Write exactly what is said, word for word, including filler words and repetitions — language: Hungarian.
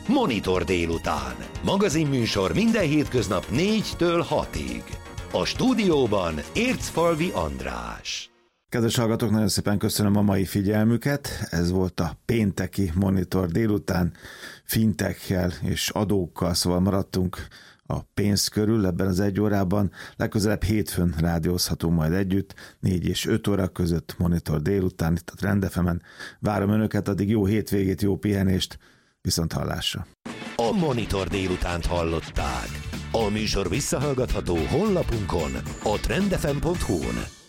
Monitor délután. Magazinműsor minden hétköznap négytől hatig. A stúdióban Ércfalvi András. Kedves hallgatók, nagyon szépen köszönöm a mai figyelmüket. Ez volt a pénteki Monitor délután. Fintekkel és adókkal, szóval maradtunk a pénz körül ebben az egy órában. Legközelebb hétfőn rádiózhatunk majd együtt, négy és öt óra között Monitor délután, itt a Trend ef emen. Várom önöket, addig jó hétvégét, jó pihenést, viszont hallásra. A Monitor délutánt hallották. A műsor visszahallgatható honlapunkon, a trendefem pont hu-n.